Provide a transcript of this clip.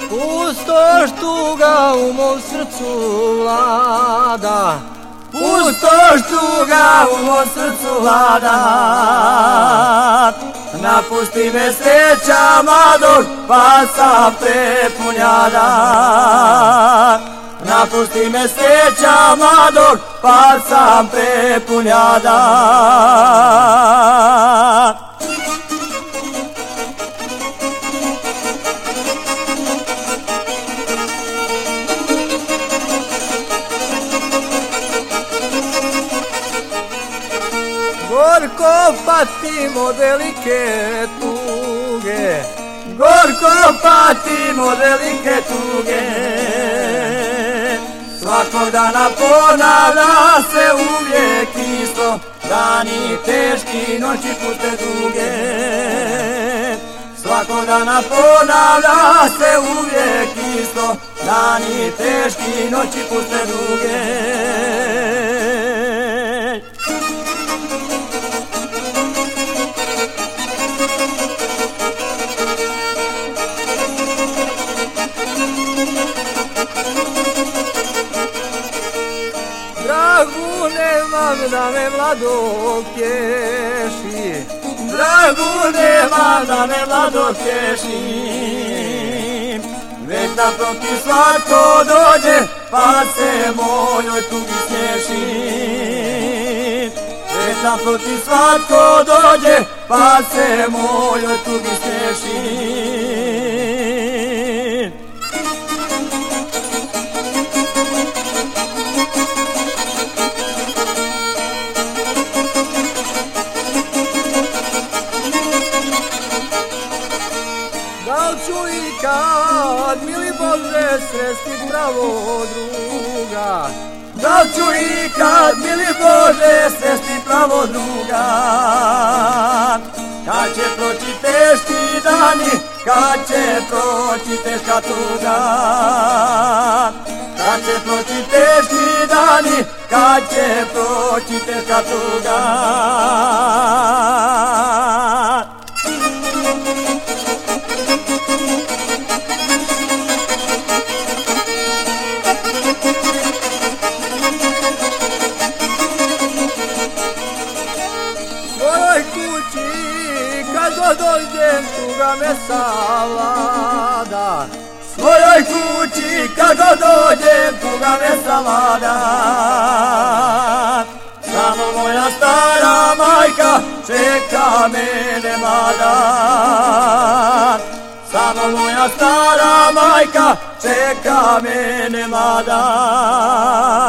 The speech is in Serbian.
Pustoš tuga u mom srcu vlada, pustoš tuga u mom srcu vlada. Napusti me sreća mladog, pa sam prepun jada. Napusti me sreća mladog, pa sam prepun jada. Gorko patim od velike tuge, gorko patim od velike tuge. Svakog dana ponavlja se uvijek isto, dani teški, noći puste duge. Svakog dana ponavlja se uvijek isto, dani teški, noći puste duge. Dragu nemam da me mladog tješi, dragu nemam da me mladog tješi. Već naprotiv svatko dođe, pa se mojoj tugi smiješi. Već naprotiv svatko dođe, pa se mojoj tugi smiješi. Da li ću ikad, mili Bože, sresti pravo druga? Da li ću ikad, mili Bože, sresti pravo druga? Kad će proći teški dani, kad će proći teška tuga? Kad će proći teški dani, kad će proći teška tuga? Svojoj kući kad god dođem tuga me savlada. Svojoj kući kad god dođem tuga me savlada. Samo moja stara majka čeka mene mlada. Samo moja stara majka čeka mene mlada.